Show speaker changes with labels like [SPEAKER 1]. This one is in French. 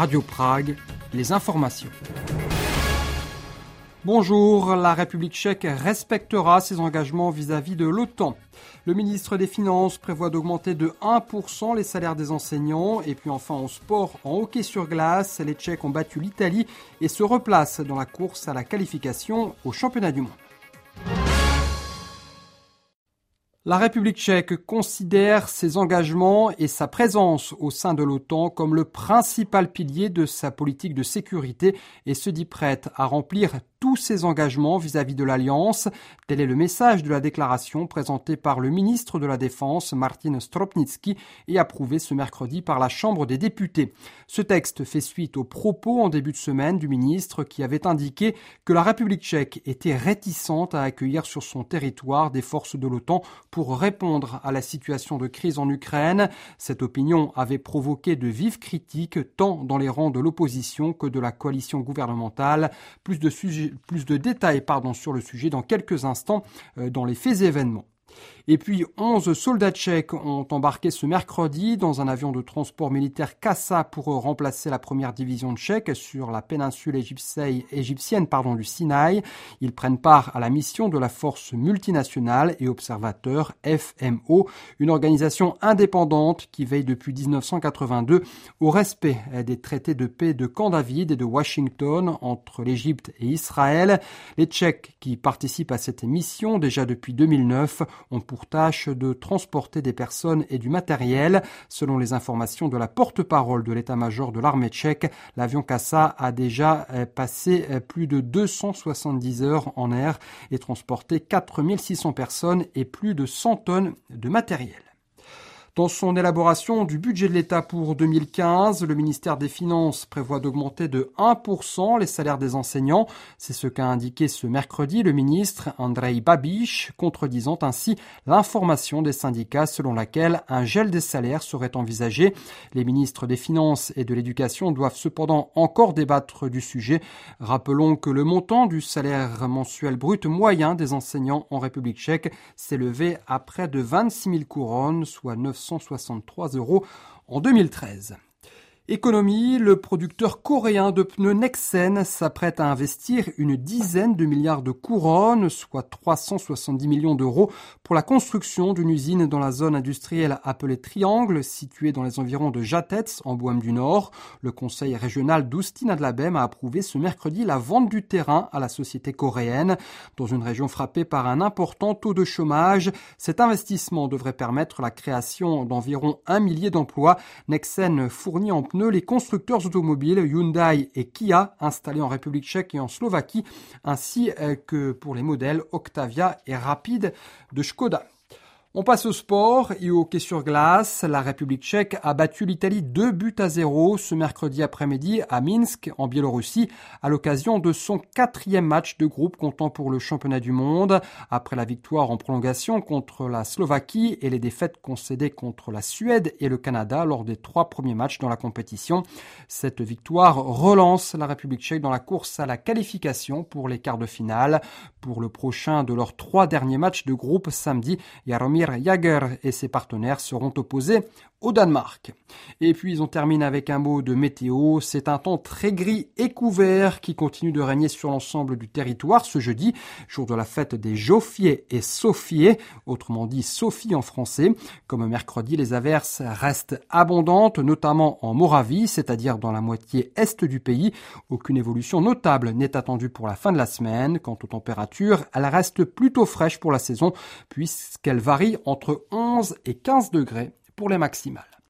[SPEAKER 1] Radio Prague, les informations. Bonjour, la République tchèque respectera ses engagements vis-à-vis de l'OTAN. Le ministre des Finances prévoit d'augmenter de 1% les salaires des enseignants. Et puis enfin en sport, en hockey sur glace, les Tchèques ont battu l'Italie et se replacent dans la course à la qualification au championnat du monde. La République tchèque considère ses engagements et sa présence au sein de l'OTAN comme le principal pilier de sa politique de sécurité et se dit prête à remplir tous ses engagements vis-à-vis de l'Alliance. Tel est le message de la déclaration présentée par le ministre de la Défense, Martin Stropnický, et approuvée ce mercredi par la Chambre des députés. Ce texte fait suite aux propos en début de semaine du ministre qui avait indiqué que la République tchèque était réticente à accueillir sur son territoire des forces de l'OTAN pour répondre à la situation de crise en Ukraine. Cette opinion avait provoqué de vives critiques tant dans les rangs de l'opposition que de la coalition gouvernementale. Plus de détails sur le sujet dans quelques instants dans les faits et événements. Et puis 11 soldats tchèques ont embarqué ce mercredi dans un avion de transport militaire Kassa pour remplacer la première division tchèque sur la péninsule égyptienne du Sinaï. Ils prennent part à la mission de la force multinationale et observateur FMO, une organisation indépendante qui veille depuis 1982 au respect des traités de paix de Camp David et de Washington entre l'Égypte et Israël. Les Tchèques qui participent à cette mission déjà depuis 2009 ont pour tâche de transporter des personnes et du matériel. Selon les informations de la porte-parole de l'état-major de l'armée tchèque, l'avion Kassa a déjà passé plus de 270 heures en air et transporté 4600 personnes et plus de 100 tonnes de matériel. Dans son élaboration du budget de l'État pour 2015, le ministère des Finances prévoit d'augmenter de 1% les salaires des enseignants. C'est ce qu'a indiqué ce mercredi le ministre Andrej Babiš, contredisant ainsi l'information des syndicats selon laquelle un gel des salaires serait envisagé. Les ministres des Finances et de l'Éducation doivent cependant encore débattre du sujet. Rappelons que le montant du salaire mensuel brut moyen des enseignants en République tchèque s'élevait à près de 26 000 couronnes, soit 963 € en 2013. Économie, le producteur coréen de pneus Nexen s'apprête à investir une dizaine de milliards de couronnes, soit 370 millions d'euros, pour la construction d'une usine dans la zone industrielle appelée Triangle, située dans les environs de Jatec, en Bohême du Nord. Le conseil régional d'Ústí-nad-Labem a approuvé ce mercredi la vente du terrain à la société coréenne. Dans une région frappée par un important taux de chômage, cet investissement devrait permettre la création d'environ 1 millier d'emplois. Nexen fournit en pneus les constructeurs automobiles Hyundai et Kia installés en République tchèque et en Slovaquie, ainsi que pour les modèles Octavia et Rapide de Škoda. On passe au sport et au hockey sur glace. La République tchèque a battu l'Italie 2-0 ce mercredi après-midi à Minsk, en Biélorussie, à l'occasion de son 4e match de groupe comptant pour le championnat du monde. Après la victoire en prolongation contre la Slovaquie et les défaites concédées contre la Suède et le Canada lors des 3 premiers matchs dans la compétition, cette victoire relance la République tchèque dans la course à la qualification pour les quarts de finale. Pour le prochain de leurs 3 derniers matchs de groupe samedi, Jaromír Jágr et ses partenaires seront opposés au Danemark. Et puis on termine avec un mot de météo. C'est un temps très gris et couvert qui continue de régner sur l'ensemble du territoire ce jeudi, jour de la fête des Jofier et Sofier, autrement dit Sophie en français. Comme mercredi, les averses restent abondantes, notamment en Moravie, c'est-à-dire dans la moitié est du pays. Aucune évolution notable n'est attendue pour la fin de la semaine. Quant aux températures, elles restent plutôt fraîches pour la saison, puisqu'elles varient entre 11 et 15 degrés pour les maximales.